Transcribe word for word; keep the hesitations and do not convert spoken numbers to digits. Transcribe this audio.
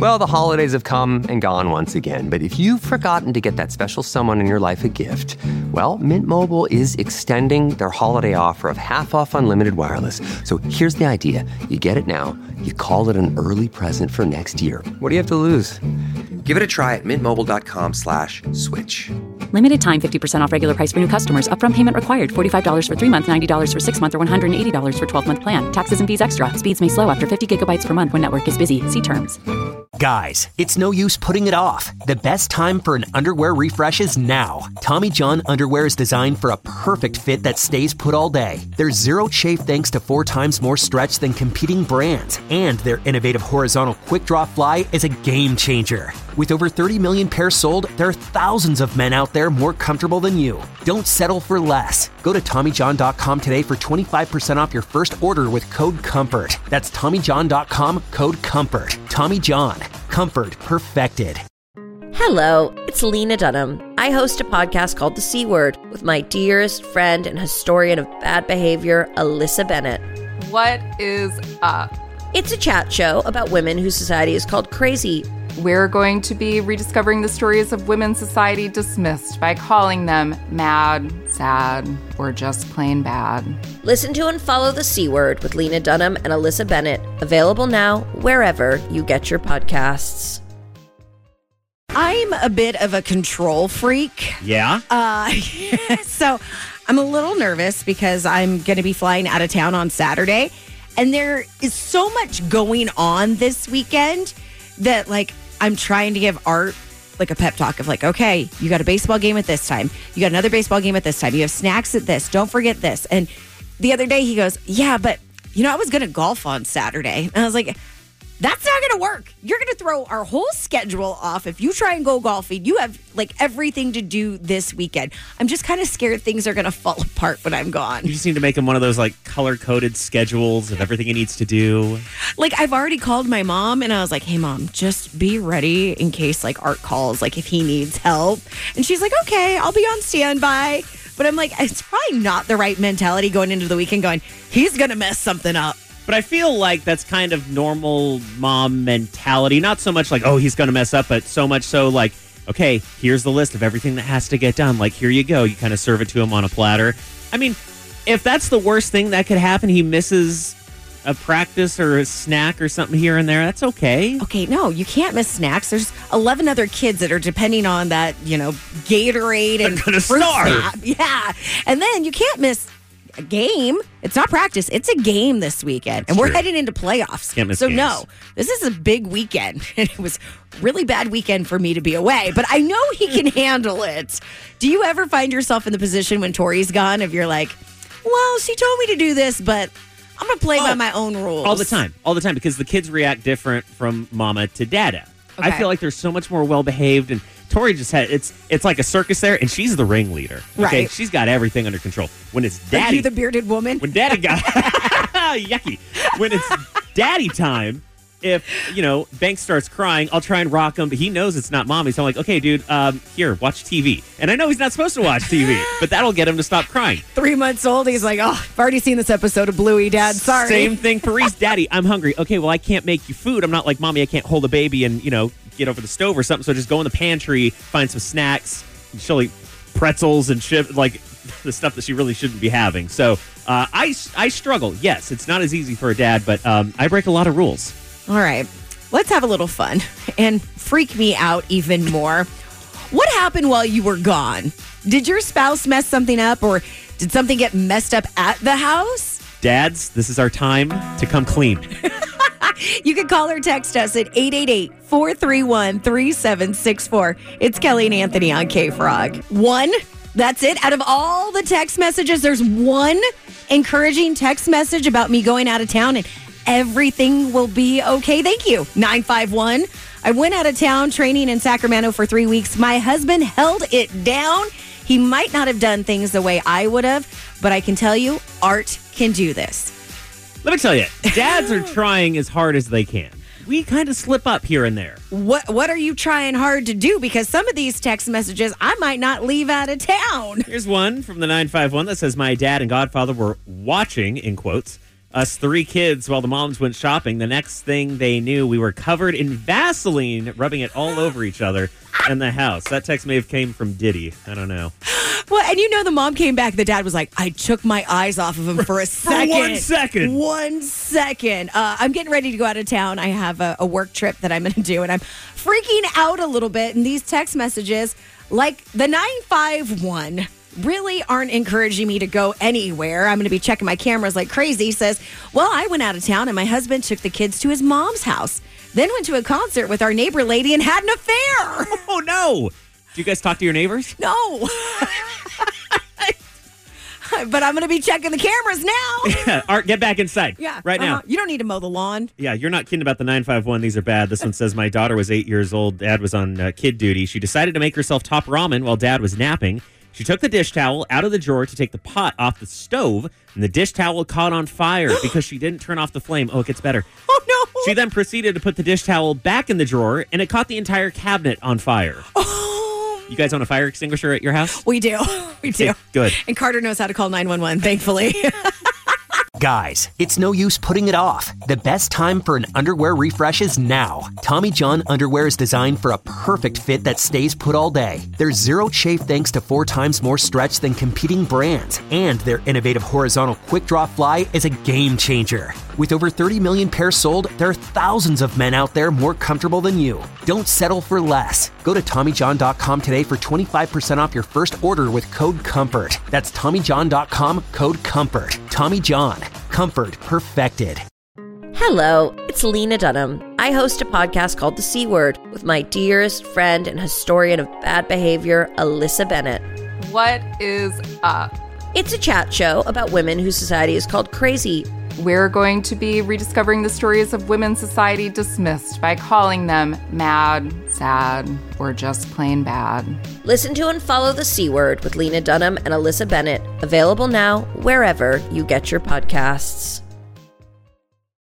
Well, the holidays have come and gone once again, but if you've forgotten to get that special someone in your life a gift, well, Mint Mobile is extending their holiday offer of half off unlimited wireless. So here's the idea. You get it now, you call it an early present for next year. What do you have to lose? Give it a try at mintmobile.com slash switch. Limited time fifty percent off regular price for new customers. Upfront payment required. forty-five dollars for three months, ninety dollars for six months, or one hundred eighty dollars for twelve month plan. Taxes and fees extra. Speeds may slow after fifty gigabytes per month when network is busy. See terms. Guys, it's no use putting it off. The best time for an underwear refresh is now. Tommy John underwear is designed for a perfect fit that stays put all day. There's zero chafe thanks to four times more stretch than competing brands. And their innovative horizontal quick draw fly is a game changer. With over thirty million pairs sold, there are thousands of men out there more comfortable than you. Don't settle for less. Go to Tommy John dot com today for twenty-five percent off your first order with code COMFORT. That's Tommy John dot com, code COMFORT. Tommy John. Comfort perfected. Hello, it's Lena Dunham. I host a podcast called The C Word with my dearest friend and historian of bad behavior, Alyssa Bennett. What is up? It's a chat show about women whose society is called crazy. We're going to be rediscovering the stories of women's society dismissed by calling them mad, sad, or just plain bad. Listen to and follow The C Word with Lena Dunham and Alyssa Bennett. Available now wherever you get your podcasts. I'm a bit of a control freak. Yeah? Uh, so I'm a little nervous because I'm going to be flying out of town on Saturday. And there is so much going on this weekend that, like, I'm trying to give Art like a pep talk of like, okay, you got a baseball game at this time. You got another baseball game at this time. You have snacks at this. Don't forget this. And the other day he goes, yeah, but you know, I was going to golf on Saturday. And I was like, that's not going to work. You're going to throw our whole schedule off. If you try and go golfing, you have like everything to do this weekend. I'm just kind of scared things are going to fall apart when I'm gone. You just need to make him one of those like color-coded schedules of everything he needs to do. Like I've already called my mom and I was like, hey mom, just be ready in case like Art calls, like if he needs help. And she's like, okay, I'll be on standby. But I'm like, it's probably not the right mentality going into the weekend going, he's going to mess something up. But I feel like that's kind of normal mom mentality. Not so much like, oh, he's going to mess up, but so much so like, okay, here's the list of everything that has to get done. Like, here you go. You kind of serve it to him on a platter. I mean, if that's the worst thing that could happen, he misses a practice or a snack or something here and there, that's okay. Okay, no, you can't miss snacks. There's eleven other kids that are depending on that, you know, Gatorade and They're going to starve. Yeah. And then you can't miss a game. It's not practice. It's a game this weekend. That's and we're true. heading into playoffs. Can't miss so games. no, this is a big weekend. And it was really bad weekend for me to be away, but I know he can handle it. Do you ever find yourself in the position when Tori's gone if you're like, well, she told me to do this, but I'm going to play oh, by my own rules. All the time. All the time because the kids react different from mama to dada. Okay. I feel like they're so much more well-behaved and Tori just had, it's it's like a circus there, and she's the ringleader. Okay? Right. She's got everything under control. When it's Are daddy... you the bearded woman? When daddy got... yucky. When it's daddy time, if, you know, Banks starts crying, I'll try and rock him, but he knows it's not mommy. So I'm like, okay, dude, um, here, watch T V. And I know he's not supposed to watch T V, but that'll get him to stop crying. Three months old, he's like, oh, I've already seen this episode of Bluey, Dad. Sorry. Same thing for Reese. Daddy, I'm hungry. Okay, well, I can't make you food. I'm not like mommy. I can't hold a baby and, you know, get over the stove or something. So just go in the pantry, find some snacks. And she'll eat pretzels and shit, like the stuff that she really shouldn't be having. So uh, I, I struggle. Yes, it's not as easy for a dad, but um, I break a lot of rules. All right. Let's have a little fun and freak me out even more. What happened while you were gone? Did your spouse mess something up or did something get messed up at the house? Dads, this is our time to come clean. You can call or text us at eight eight eight, four three one, three seven six four. It's Kelly and Anthony on K-Frog. One, that's it. Out of all the text messages, there's one encouraging text message about me going out of town and everything will be okay. Thank you. nine five one. I went out of town training in Sacramento for three weeks. My husband held it down. He might not have done things the way I would have, but I can tell you, Art can do this. Let me tell you, dads are trying as hard as they can. We kind of slip up here and there. What What are you trying hard to do? Because some of these text messages, I might not leave out of town. Here's one from the nine five one that says, my dad and godfather were watching, in quotes, Us three kids while the moms went shopping. The next thing they knew, we were covered in Vaseline, rubbing it all over each other in the house. That text may have came from Diddy. I don't know. Well, and you know, the mom came back. The dad was like, I took my eyes off of him for a second. For one second. One second. Uh, I'm getting ready to go out of town. I have a, a work trip that I'm going to do, and I'm freaking out a little bit. And these text messages, like the nine five one, really aren't encouraging me to go anywhere. I'm going to be checking my cameras like crazy. Says, well, I went out of town and my husband took the kids to his mom's house, then went to a concert with our neighbor lady and had an affair. Oh, no. Do you guys talk to your neighbors? No. But I'm going to be checking the cameras now. Yeah. Art, get back inside. Yeah. Right uh-huh. now. You don't need to mow the lawn. Yeah, you're not kidding about the nine five one. These are bad. This one says, my daughter was eight years old. Dad was on uh, kid duty. She decided to make herself top ramen while dad was napping. She took the dish towel out of the drawer to take the pot off the stove, and the dish towel caught on fire because she didn't turn off the flame. Oh, it gets better. Oh, no. She then proceeded to put the dish towel back in the drawer, and it caught the entire cabinet on fire. Oh. You guys own a fire extinguisher at your house? We do. We do. Okay, good. And Carter knows how to call nine one one, thankfully. Guys, it's no use putting it off. The best time for an underwear refresh is now. Tommy John underwear is designed for a perfect fit that stays put all day. There's zero chafe thanks to four times more stretch than competing brands. And their innovative horizontal quick draw fly is a game changer. With over thirty million pairs sold, there are thousands of men out there more comfortable than you. Don't settle for less. Go to Tommy John dot com today for twenty-five percent off your first order with code COMFORT. That's Tommy John dot com, code COMFORT. Tommy John. Comfort perfected. Hello, it's Lena Dunham. I host a podcast called The C Word with my dearest friend and historian of bad behavior, Alyssa Bennett. What is up? It's a chat show about women whose society is called crazy. We're going to be rediscovering the stories of women's society dismissed by calling them mad, sad, or just plain bad. Listen to and follow The C Word with Lena Dunham and Alyssa Bennett. Available now wherever you get your podcasts.